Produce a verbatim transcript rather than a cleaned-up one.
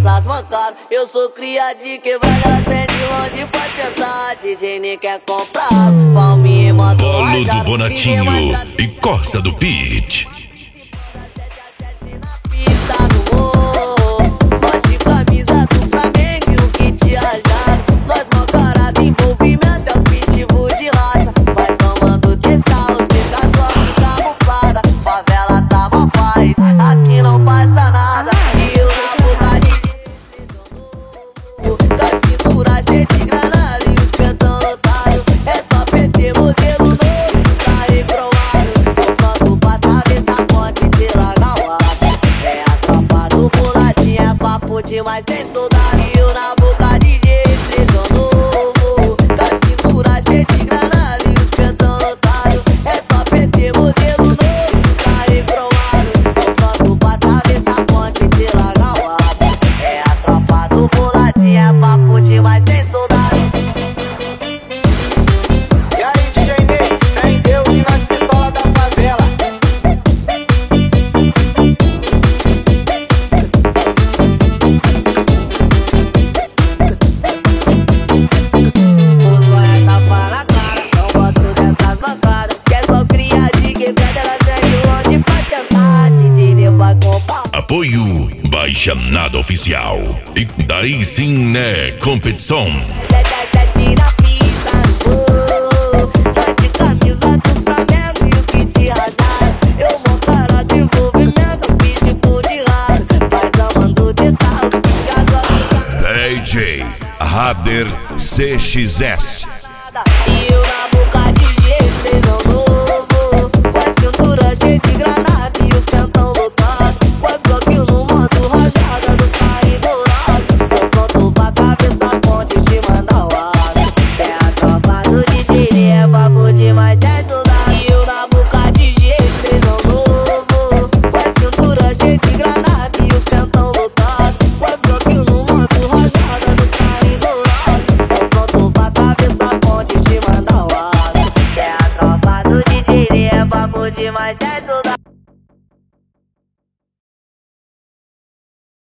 dessas mancadas. Eu sou cria de quebrada, ela vem de longe pra sentar. D J nem quer comprar, palminha mandou Bolo do Bonatinho e Corsa do Beat. Aqui não passa nada. E eu na boca de com a cintura cheia de granada e os pentão lotado. É só P T, modelo novo, tá recromado. Tô pronto pra atravessar a ponte de Lagoa. É a tropa do Boladinho, é papo demais sem soldado. E eu na boca de três novo, com a cintura cheia de granada e os pentão lotado. É só P T, modelo novo. Papo demais sem soldado. E aí, D J Ney, fé em Deus e nas pistolas da favela. Os boia tapa na cara, não gosto dessas mancadas. Que é só cria de quebrada, ela vem de longe pra tentar. D J Ney vai comprar. Apoio Baixa Nada Oficial. E daí sim, né, competição. Sete na pista, oh, tá de camisa do Flamengo e os que te rasaram. Eu vou cara de envolvimento, pitbull de raça. Faz a mando de sal, fica agora. D J Rader C X S. E eu na boca de três novo, com a cintura cheia de granada e os pentão lotados. Quatro aqui no modo rajada do carro dourado. Tô pronto pra atravessar a ponte de Mandauá. É a tropa do D J, é papo demais sem soldado. E eu na boca de três novo, com a cintura cheia de granada e os pentão lotados. Quatro aqui no modo rajada do carro dourado. Tô pronto pra atravessar a ponte de Mandauá. É a tropa do D J, é papo demais sem soldado.